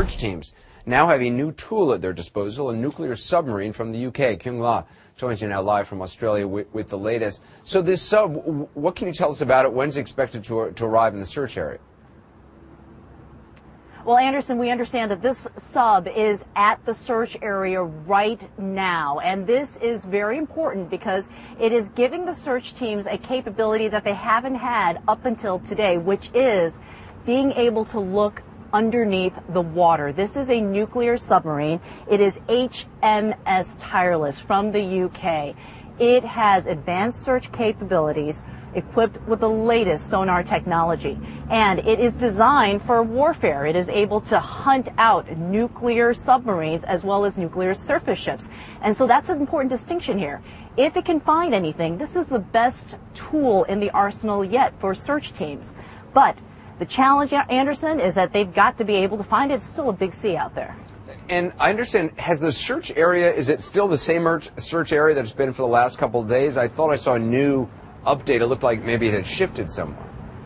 search teams now have a new tool at their disposal, a nuclear submarine from the UK. Kyung La joins you now live from Australia with the latest. So this sub, what can you tell us about it? When's it expected to arrive in the search area? Well, Anderson, we understand that this sub is at the search area right now, and this is very important because it is giving the search teams a capability that they haven't had up until today, which is being able to look underneath the water. This is a nuclear submarine. It is HMS Tireless from the UK. It has advanced search capabilities equipped with the latest sonar technology, and it is designed for warfare. It is able to hunt out nuclear submarines as well as nuclear surface ships, and so that's an important distinction here. If it can find anything, this is the best tool in the arsenal yet for search teams. But the challenge, Anderson, is that they've got to be able to find it. It's still a big sea out there. And I understand, has the search area, is it still the same search area that it's been for the last couple of days? I thought I saw a new update. It looked like maybe it had shifted somewhere.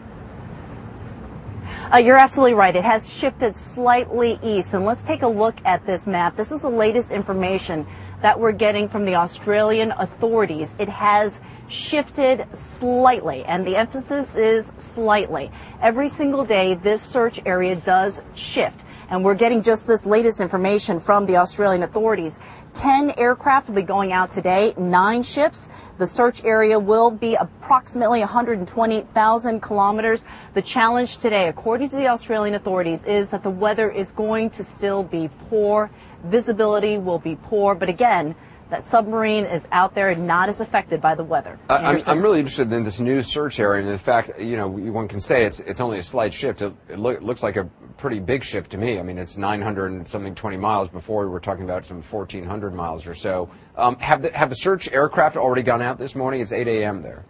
You're absolutely right. It has shifted slightly east. And let's take a look at this map. This is the latest information that we're getting from the Australian authorities. It has shifted slightly, and the emphasis is slightly. Every single day, this search area does shift. And we're getting just this latest information from the Australian authorities. 10 aircraft will be going out today, 9 ships. The search area will be approximately 120,000 kilometers. The challenge today, according to the Australian authorities, is that the weather is going to still be poor. Visibility will be poor. But again, that submarine is out there and not as affected by the weather. I'm really interested in this new search area, and in fact, you know, one can say it's only a slight shift. It looks like a pretty big shift to me. I mean, it's 900 and something 20 miles. Before we were talking about some 1,400 miles or so. Have the search aircraft already gone out this morning? It's 8 a.m. there.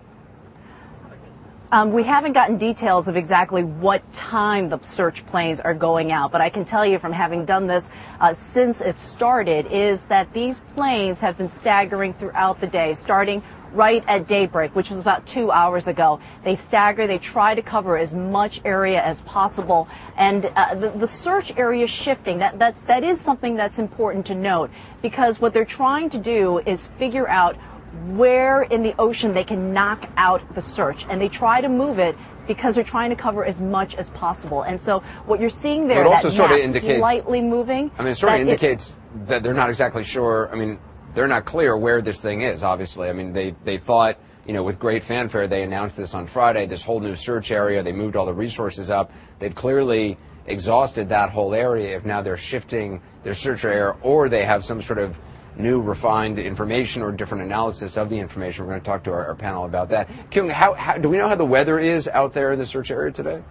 We haven't gotten details of exactly what time the search planes are going out, but I can tell you from having done this since it started is that these planes have been staggering throughout the day, starting right at daybreak, which was about 2 hours ago. They stagger, they try to cover as much area as possible, and the search area shifting, that is something that's important to note, because what they're trying to do is figure out where in the ocean they can knock out the search, and they try to move it because they're trying to cover as much as possible. And so what you're seeing there, that also sort of indicates, slightly moving. I mean, it sort of indicates that they're not exactly sure. I mean, they're not clear where this thing is, obviously. I mean, they thought, you know, with great fanfare, they announced this on Friday, this whole new search area. They moved all the resources up. They've clearly exhausted that whole area. If now they're shifting their search area, or they have some sort of new refined information or different analysis of the information. We're going to talk to our panel about that. Kyung, how do we know how the weather is out there in the search area today?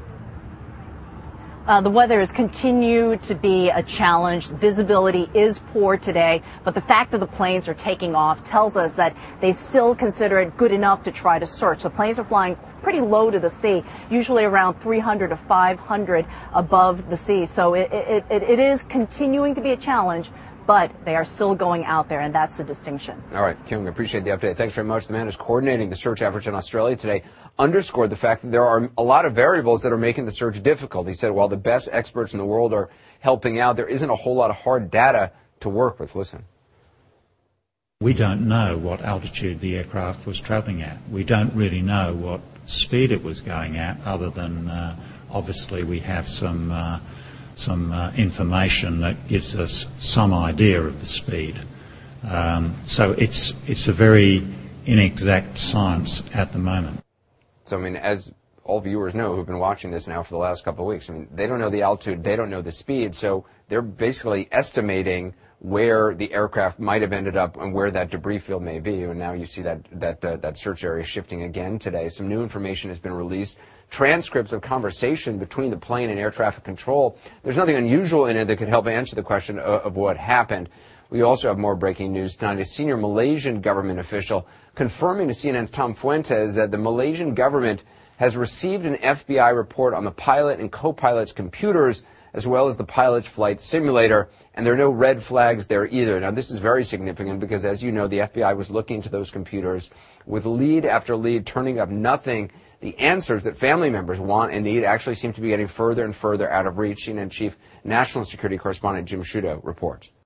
The weather has continued to be a challenge. Visibility is poor today, but the fact that the planes are taking off tells us that they still consider it good enough to try to search. The planes are flying pretty low to the sea, usually around 300 to 500 above the sea. So it is continuing to be a challenge, but they are still going out there, and that's the distinction. All right, Kyung, I appreciate the update. Thanks very much. The man who's coordinating the search efforts in Australia today underscored the fact that there are a lot of variables that are making the search difficult. He said while the best experts in the world are helping out, there isn't a whole lot of hard data to work with. Listen. We don't know what altitude the aircraft was travelling at. We don't really know what speed it was going at, other than obviously we have some information that gives us some idea of the speed. So it's a very inexact science at the moment. So, I mean, as all viewers know who've been watching this now for the last couple of weeks, I mean, they don't know the altitude, they don't know the speed, so they're basically estimating where the aircraft might have ended up and where that debris field may be. And now you see that search area shifting again today. Some new information has been released. Transcripts of conversation between the plane and air traffic control. There's nothing unusual in it that could help answer the question of what happened. We also have more breaking news tonight. A senior Malaysian government official confirming to CNN's Tom Fuentes that the Malaysian government has received an FBI report on the pilot and co-pilot's computers as well as the pilot's flight simulator, and there are no red flags there either. Now, this is very significant because, as you know, the FBI was looking into those computers with lead after lead turning up nothing. The answers that family members want and need actually seem to be getting further and further out of reach. CNN Chief National Security Correspondent Jim Sciutto reports.